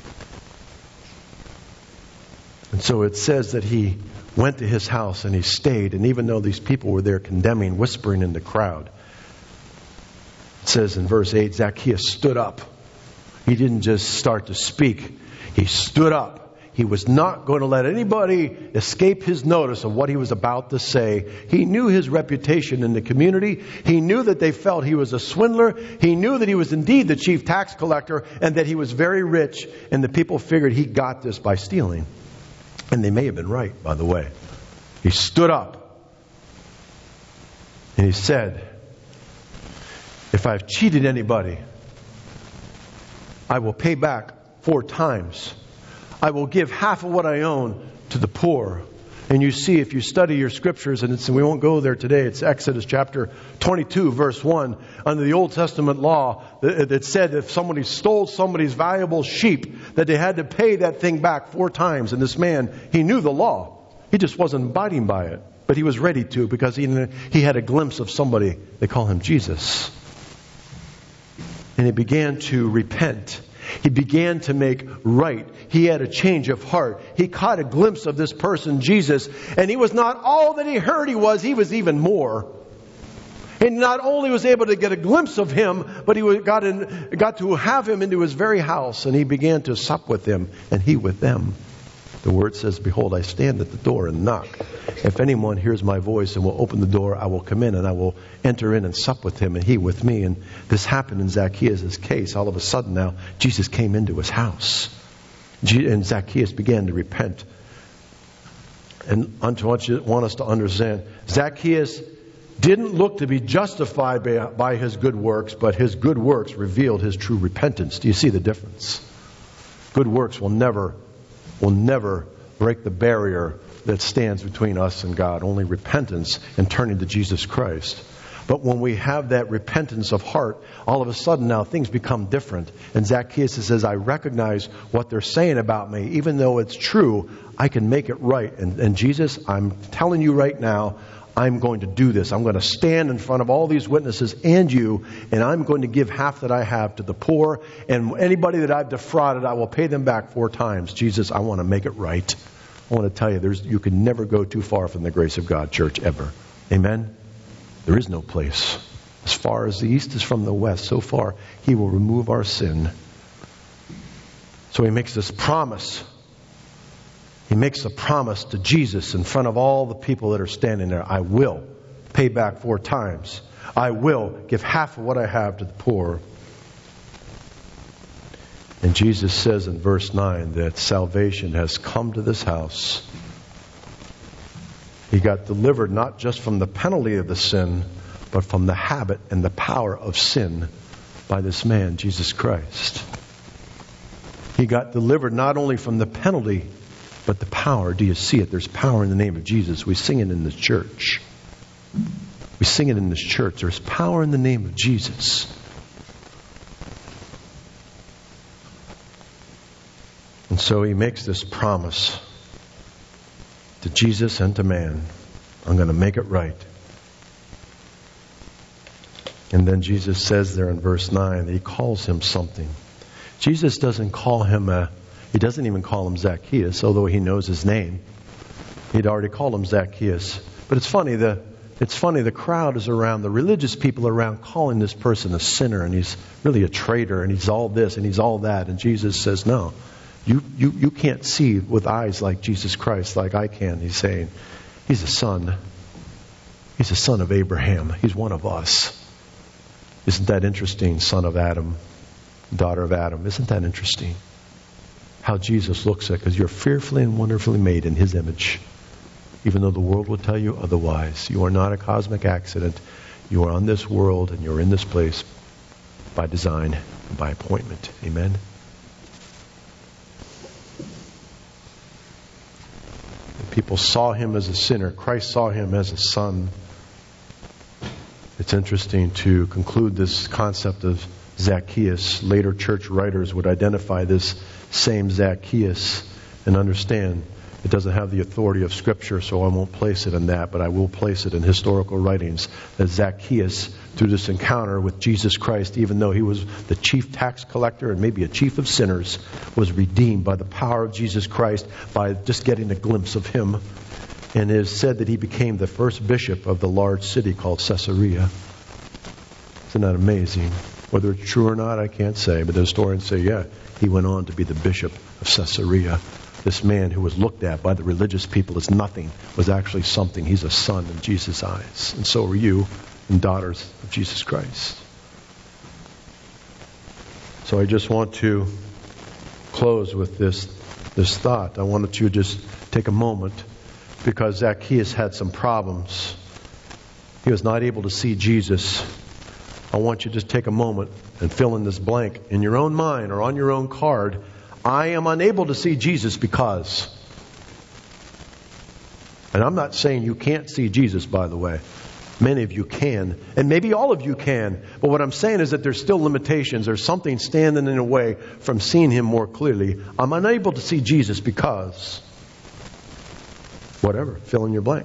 And so it says that he went to his house and he stayed. And even though these people were there condemning, whispering in the crowd, it says in verse eight, Zacchaeus stood up. He didn't just start to speak. He stood up. He was not going to let anybody escape his notice of what he was about to say. He knew his reputation in the community. He knew that they felt he was a swindler. He knew that he was indeed the chief tax collector and that he was very rich. And the people figured he got this by stealing. And they may have been right, by the way. He stood up and he said, if I've cheated anybody, I will pay back four times. I will give half of what I own to the poor. And you see, if you study your scriptures, and, it's, and we won't go there today, it's Exodus chapter twenty-two, verse one. Under the Old Testament law, that said if somebody stole somebody's valuable sheep, that they had to pay that thing back four times. And this man, he knew the law. He just wasn't abiding by it. But he was ready to, because he, he had a glimpse of somebody. They call him Jesus. And he began to repent. He began to make right. He had a change of heart. He caught a glimpse of this person, Jesus. And he was not all that he heard he was, he was even more. And not only was able to get a glimpse of him, but he got, in, got to have him into his very house. And he began to sup with him, and he with them. The word says, behold, I stand at the door and knock. If anyone hears my voice and will open the door, I will come in and I will enter in and sup with him and he with me. And this happened in Zacchaeus' case. All of a sudden now, Jesus came into his house. And Zacchaeus began to repent. And I want us to understand, Zacchaeus didn't look to be justified by, by his good works, but his good works revealed his true repentance. Do you see the difference? Good works will never will never break the barrier that stands between us and God. Only repentance and turning to Jesus Christ. But when we have that repentance of heart, all of a sudden now things become different. And Zacchaeus says, I recognize what they're saying about me. Even though it's true, I can make it right. And, and Jesus, I'm telling you right now, I'm going to do this. I'm going to stand in front of all these witnesses and you, and I'm going to give half that I have to the poor. And anybody that I've defrauded, I will pay them back four times. Jesus, I want to make it right. I want to tell you, there's, you can never go too far from the grace of God, church, ever. Amen? There is no place. As far as the east is from the west, so far He will remove our sin. So He makes this promise. He makes a promise to Jesus in front of all the people that are standing there. I will pay back four times. I will give half of what I have to the poor. And Jesus says in verse nine that salvation has come to this house. He got delivered not just from the penalty of the sin, but from the habit and the power of sin by this man, Jesus Christ. He got delivered not only from the penalty, but the power. Do you see it? There's power in the name of Jesus. We sing it in this church. We sing it in this church. There's power in the name of Jesus. And so He makes this promise to Jesus and to man. I'm going to make it right. And then Jesus says there in verse nine that He calls him something. Jesus doesn't call him a He doesn't even call him Zacchaeus, although He knows his name. He'd already called him Zacchaeus. But it's funny, the it's funny, the crowd is around, the religious people around calling this person a sinner, and he's really a traitor, and he's all this, and he's all that. And Jesus says, no, You, you, you can't see with eyes like Jesus Christ, like I can. He's saying, he's a son. He's a son of Abraham. He's one of us. Isn't that interesting? Son of Adam, daughter of Adam. Isn't that interesting? How Jesus looks at, because you're fearfully and wonderfully made in His image. Even though the world will tell you otherwise. You are not a cosmic accident. You are on this world and you're in this place by design and by appointment. Amen? People saw Him as a sinner. Christ saw Him as a son. It's interesting to conclude this concept of Zacchaeus. Later church writers would identify this same Zacchaeus and understand it doesn't have the authority of Scripture, so I won't place it in that, but I will place it in historical writings that Zacchaeus, through this encounter with Jesus Christ, even though he was the chief tax collector and maybe a chief of sinners, was redeemed by the power of Jesus Christ by just getting a glimpse of Him. And it is said that he became the first bishop of the large city called Caesarea. Isn't that amazing? Whether it's true or not, I can't say, but the historians say, yeah, he went on to be the bishop of Caesarea. This man who was looked at by the religious people as nothing was actually something. He's a son in Jesus' eyes. And so are you, and daughters of Jesus Christ. So I just want to close with this, this thought. I wanted to just take a moment, because Zacchaeus had some problems. He was not able to see Jesus. I want you to just take a moment and fill in this blank in your own mind or on your own card. I am unable to see Jesus because. And I'm not saying you can't see Jesus, by the way. Many of you can. And maybe all of you can. But what I'm saying is that there's still limitations. There's something standing in the way from seeing Him more clearly. I'm unable to see Jesus because. Whatever. Fill in your blank.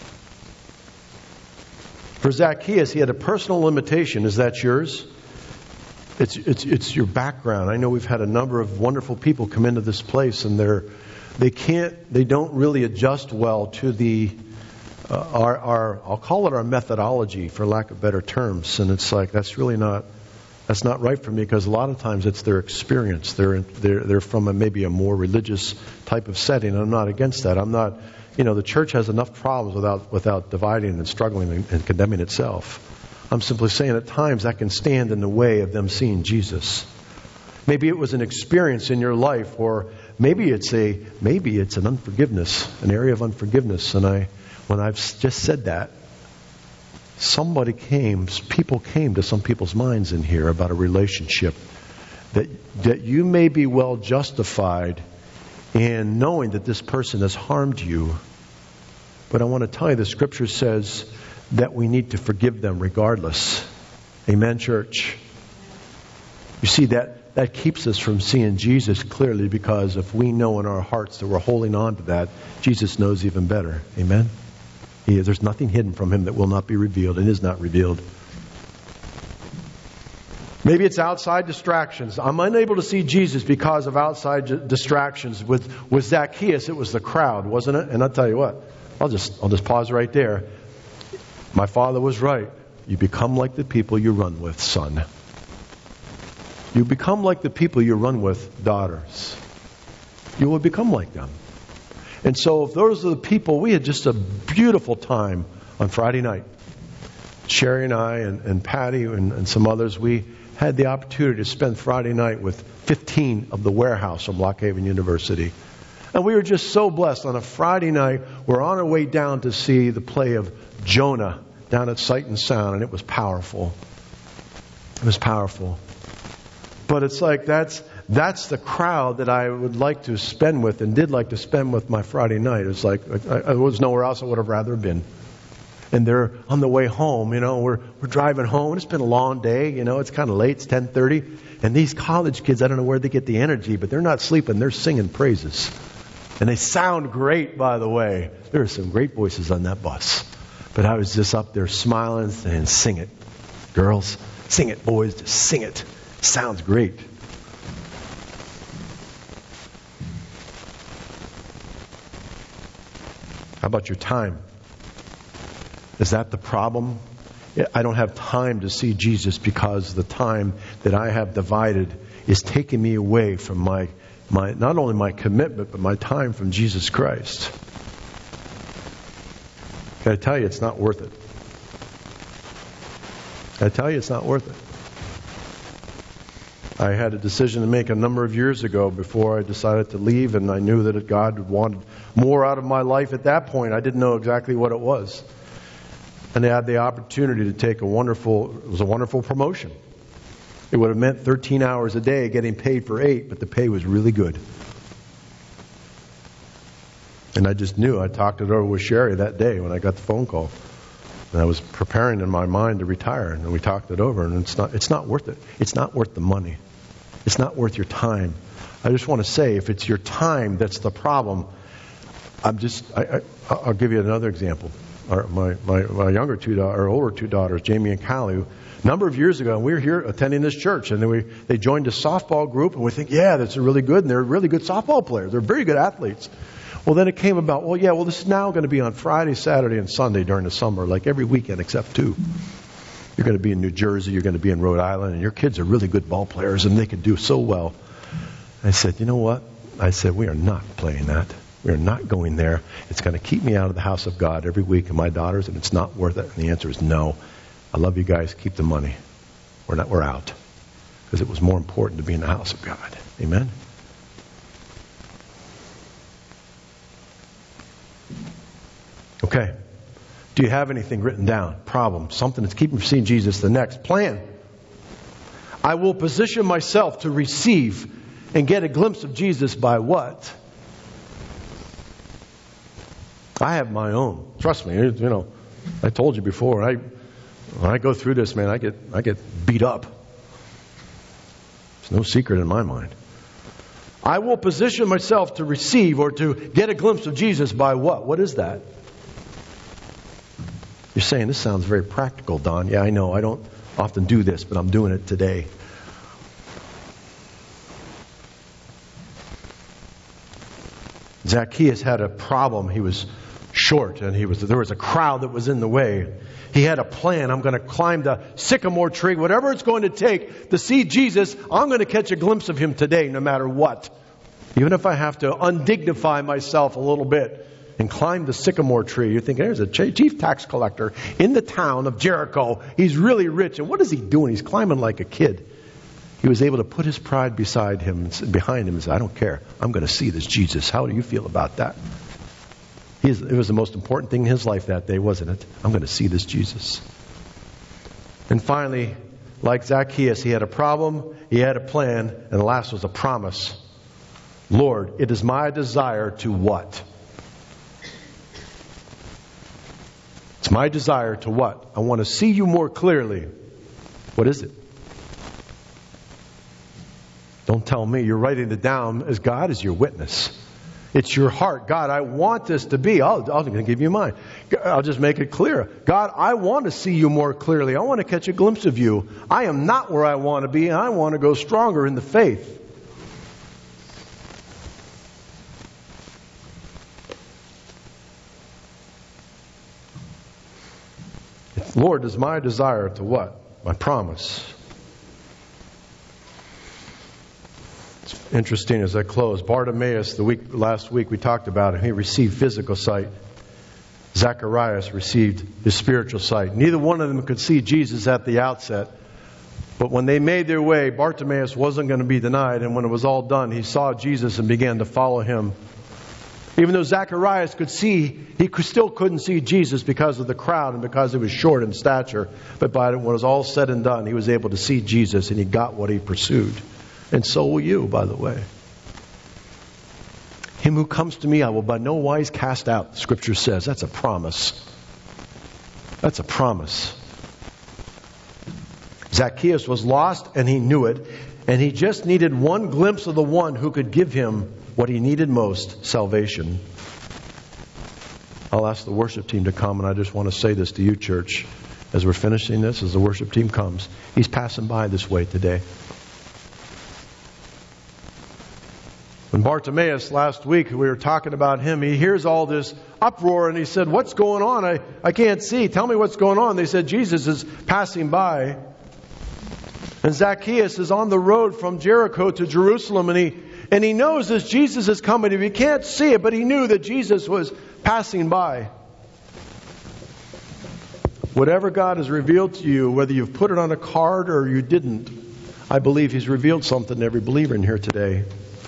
For Zacchaeus, he had a personal limitation. Is that yours? It's it's it's your background. I know we've had a number of wonderful people come into this place, and they're they can't they don't really adjust well to the uh, our our I'll call it our methodology, for lack of better terms. And it's like that's really not that's not right for me, because a lot of times it's their experience. They're they're they're from a, maybe a more religious type of setting. I'm not against that. I'm not. You know, the church has enough problems without without dividing and struggling and, and condemning itself. I'm simply saying at times that can stand in the way of them seeing Jesus. Maybe it was an experience in your life, or maybe it's a maybe it's an unforgiveness, an area of unforgiveness. And I, when I've just said that, somebody came, people came to some people's minds in here about a relationship that that you may be well justified in knowing that this person has harmed you. But I want to tell you, the Scripture says that we need to forgive them regardless. Amen, church? You see, that, that keeps us from seeing Jesus clearly, because if we know in our hearts that we're holding on to that, Jesus knows even better. Amen? He, there's nothing hidden from Him that will not be revealed and is not revealed. Maybe it's outside distractions. I'm unable to see Jesus because of outside distractions. With, with Zacchaeus, it was the crowd, wasn't it? And I'll tell you what, I'll just I'll just pause right there. My father was right. You become like the people you run with, son. You become like the people you run with, daughters. You will become like them. And so if those are the people, we had just a beautiful time on Friday night. Sherry and I and, and Patty and, and some others, we had the opportunity to spend Friday night with fifteen of the warehouse from Lock Haven University. And we were just so blessed. On a Friday night, we're on our way down to see the play of Jonah down at Sight and Sound, and it was powerful. It was powerful. But it's like that's that's the crowd that I would like to spend with and did like to spend with my Friday night. It's like I, I was nowhere else I would have rather been. And they're on the way home, you know, we're we're driving home. It's been a long day, you know, it's kind of late, it's ten thirty. And these college kids, I don't know where they get the energy, but they're not sleeping, they're singing praises. And they sound great, by the way. There are some great voices on that bus. But I was just up there smiling and saying, sing it, girls. Sing it, boys, just sing it. Sounds great. How about your time? Is that the problem? I don't have time to see Jesus because the time that I have divided is taking me away from my my not only my commitment, but my time from Jesus Christ. Can I tell you, it's not worth it? Can I tell you, it's not worth it? I had a decision to make a number of years ago before I decided to leave, and I knew that God wanted more out of my life at that point. I didn't know exactly what it was. And I had the opportunity to take a wonderful, it was a wonderful promotion. It would have meant thirteen hours a day getting paid for eight, but the pay was really good. And I just knew. I talked it over with Sherry that day when I got the phone call. And I was preparing in my mind to retire, and we talked it over, and it's not it's not worth it. It's not worth the money. It's not worth your time. I just want to say, if it's your time that's the problem, I'm just I, I, I'll give you another example. Our, my, my my younger two daughters, our older two daughters, Jamie and Callie, a number of years ago, we were here attending this church, and then we they joined a softball group, and we think, yeah, that's really good, and they're really good softball players. They're very good athletes. Well, then it came about, well, yeah, well, this is now going to be on Friday, Saturday, and Sunday during the summer, like every weekend except two. You're going to be in New Jersey, you're going to be in Rhode Island, and your kids are really good ball players, and they can do so well. I said, you know what? I said, we are not playing that. We are not going there. It's going to keep me out of the house of God every week, and my daughters, and it's not worth it. And the answer is no. I love you guys. Keep the money. We're not. We're out. Because it was more important to be in the house of God. Amen? Okay. Do you have anything written down? Problem. Something that's keeping you from seeing Jesus. The next. Plan. I will position myself to receive and get a glimpse of Jesus by what? I have my own. Trust me. You know, I told you before. I when I go through this, man, I get I get beat up. There's no secret in my mind. I will position myself to receive or to get a glimpse of Jesus by what? What is that? You're saying, this sounds very practical, Don. Yeah, I know. I don't often do this, but I'm doing it today. Zacchaeus had a problem. He was short, and he was there was a crowd that was in the way. He had a plan. I'm going to climb the sycamore tree, whatever it's going to take to see Jesus. I'm going to catch a glimpse of him today, no matter what. Even if I have to undignify myself a little bit and climb the sycamore tree. You're thinking, there's a chief tax collector in the town of Jericho. He's really rich. And what is he doing? He's climbing like a kid. He was able to put his pride beside him, behind him, and say, I don't care. I'm going to see this Jesus. How do you feel about that? It was the most important thing in his life that day, wasn't it? I'm going to see this Jesus. And finally, like Zacchaeus, he had a problem, he had a plan, and the last was a promise. Lord, it is my desire to what? It's my desire to what? I want to see you more clearly. What is it? Don't tell me. You're writing it down as God is your witness. It's your heart. God, I want this to be. I'll, I'm going to give you mine. I'll just make it clear. God, I want to see you more clearly. I want to catch a glimpse of you. I am not where I want to be, and I want to go stronger in the faith. Lord, is my desire to what? My promise. It's interesting as I close. Bartimaeus, the week last week we talked about him. He received physical sight. Zacharias received his spiritual sight. Neither one of them could see Jesus at the outset. But when they made their way, Bartimaeus wasn't going to be denied. And when it was all done, he saw Jesus and began to follow him. Even though Zacharias could see, he still couldn't see Jesus because of the crowd and because he was short in stature. But by when it was all said and done, he was able to see Jesus and he got what he pursued. And so will you, by the way. Him who comes to me, I will by no wise cast out, Scripture says. That's a promise. That's a promise. Zacchaeus was lost and he knew it. And he just needed one glimpse of the one who could give him what he needed most, salvation. I'll ask the worship team to come, and I just want to say this to you, church, as we're finishing this, as the worship team comes. He's passing by this way today. When Bartimaeus last week, we were talking about him, he hears all this uproar, and he said, what's going on? I, I can't see. Tell me what's going on. They said, Jesus is passing by. And Zacchaeus is on the road from Jericho to Jerusalem, and he And he knows this Jesus is coming. If he can't see it, but he knew that Jesus was passing by. Whatever God has revealed to you, whether you've put it on a card or you didn't, I believe He's revealed something to every believer in here today.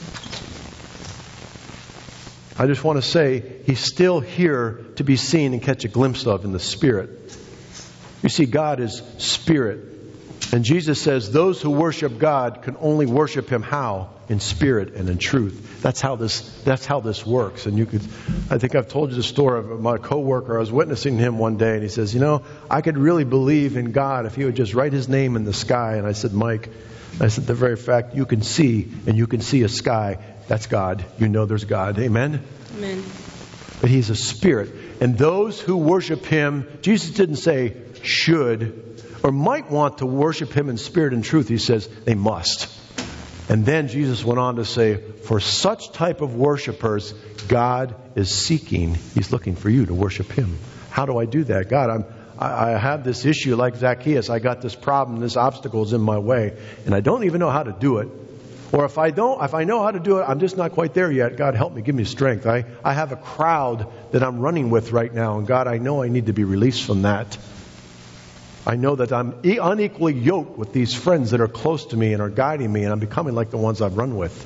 I just want to say, He's still here to be seen and catch a glimpse of in the Spirit. You see, God is Spirit. And Jesus says those who worship God can only worship Him how? In spirit and in truth. That's how this that's how this works. And you could I think I've told you the story of my coworker. I was witnessing him one day and he says, you know, I could really believe in God if He would just write His name in the sky. And I said, Mike, I said, the very fact you can see and you can see a sky, that's God. You know there's God. Amen? Amen. But He's a spirit. And those who worship Him, Jesus didn't say should or might want to worship Him in spirit and truth. He says they must. And then Jesus went on to say, for such type of worshipers, God is seeking. He's looking for you to worship Him. How do I do that? God, I'm, I, I have this issue like Zacchaeus. I got this problem. This obstacle is in my way. And I don't even know how to do it. Or if I don't, if I know how to do it, I'm just not quite there yet. God, help me. Give me strength. I, I have a crowd that I'm running with right now. And God, I know I need to be released from that. I know that I'm unequally yoked with these friends that are close to me and are guiding me, and I'm becoming like the ones I've run with.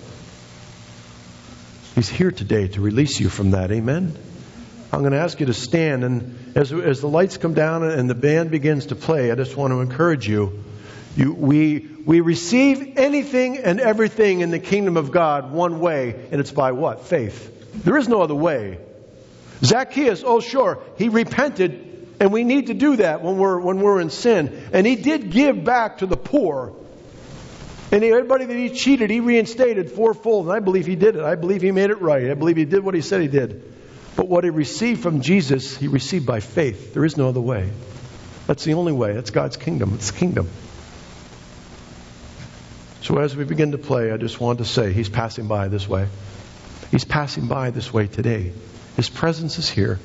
He's here today to release you from that. Amen? I'm going to ask you to stand, and as, as the lights come down and the band begins to play, I just want to encourage you. you we, we receive anything and everything in the kingdom of God one way, and it's by what? Faith. There is no other way. Zacchaeus, oh sure, he repented. And we need to do that when we're when we're in sin. And he did give back to the poor. And everybody that he cheated, he reinstated fourfold. And I believe he did it. I believe he made it right. I believe he did what he said he did. But what he received from Jesus, he received by faith. There is no other way. That's the only way. That's God's kingdom. It's the kingdom. So as we begin to play, I just want to say, He's passing by this way. He's passing by this way today. His presence is here.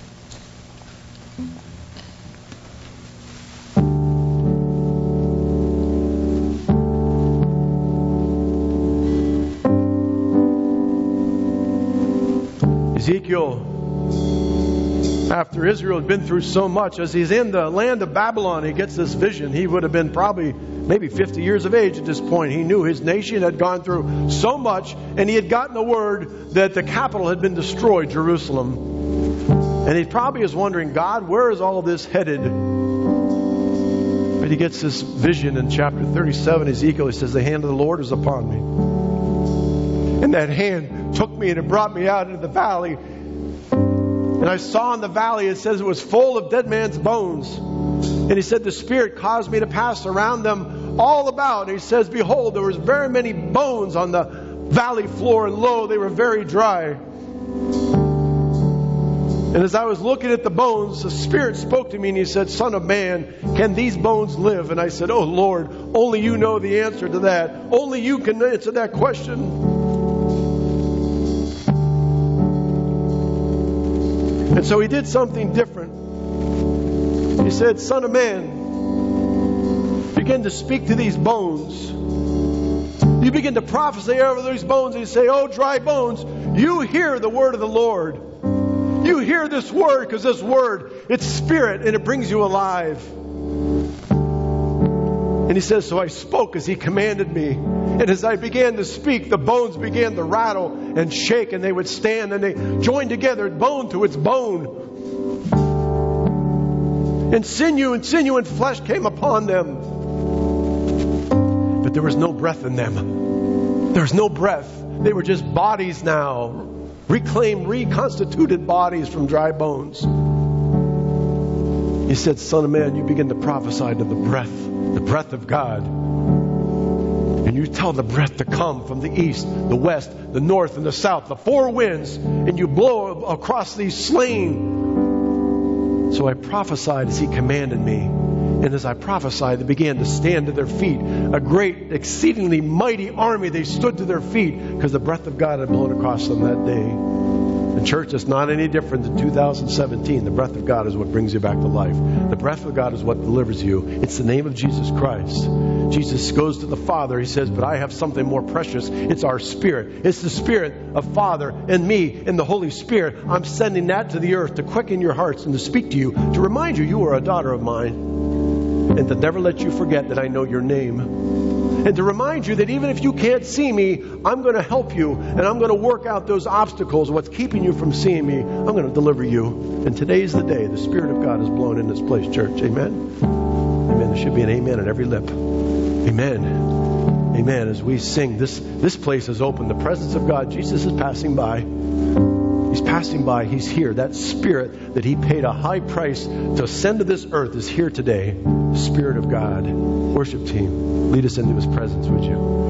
Ezekiel, after Israel had been through so much, as he's in the land of Babylon, he gets this vision. He would have been probably maybe fifty years of age at this point. He knew his nation had gone through so much, and he had gotten the word that the capital had been destroyed, Jerusalem. And he probably is wondering, God, where is all this headed? But he gets this vision in chapter thirty-seven, Ezekiel. He says, the hand of the Lord is upon me. And that hand took me and it brought me out into the valley. And I saw in the valley, it says it was full of dead man's bones. And he said, the Spirit caused me to pass around them all about. And he says, behold, there was very many bones on the valley floor, and lo, they were very dry. And as I was looking at the bones, the Spirit spoke to me and He said, Son of man, can these bones live? And I said, oh Lord, only You know the answer to that. Only You can answer that question. And so He did something different. He said, Son of man, begin to speak to these bones. You begin to prophesy over these bones, and you say, oh dry bones, you hear the word of the Lord. You hear this word, because this word, it's spirit and it brings you alive. And he says, so I spoke as He commanded me. And as I began to speak, the bones began to rattle and shake, and they would stand and they joined together, bone to its bone. And sinew and sinew and flesh came upon them. But there was no breath in them. There was no breath. They were just bodies now. Reclaimed, reconstituted bodies from dry bones. He said, Son of man, you begin to prophesy to the breath, the breath of God. And you tell the breath to come from the east, the west, the north, and the south, the four winds, and you blow across these slain. So I prophesied as He commanded me. And as I prophesied, they began to stand to their feet. A great, exceedingly mighty army, they stood to their feet because the breath of God had blown across them that day. The church is not any different than two thousand seventeen. The breath of God is what brings you back to life. The breath of God is what delivers you. It's the name of Jesus Christ. Jesus goes to the Father. He says, but I have something more precious. It's our Spirit. It's the Spirit of Father and me and the Holy Spirit. I'm sending that to the earth to quicken your hearts and to speak to you, to remind you you are a daughter of mine, and to never let you forget that I know your name. And to remind you that even if you can't see me, I'm going to help you, and I'm going to work out those obstacles, what's keeping you from seeing me. I'm going to deliver you. And today's the day the Spirit of God is blown in this place, church. Amen? Amen. There should be an amen on every lip. Amen. Amen. As we sing, this, this place is open. The presence of God, Jesus is passing by. He's passing by. He's here. That Spirit that He paid a high price to send to this earth is here today. The Spirit of God. Worship team, lead us into His presence, would you?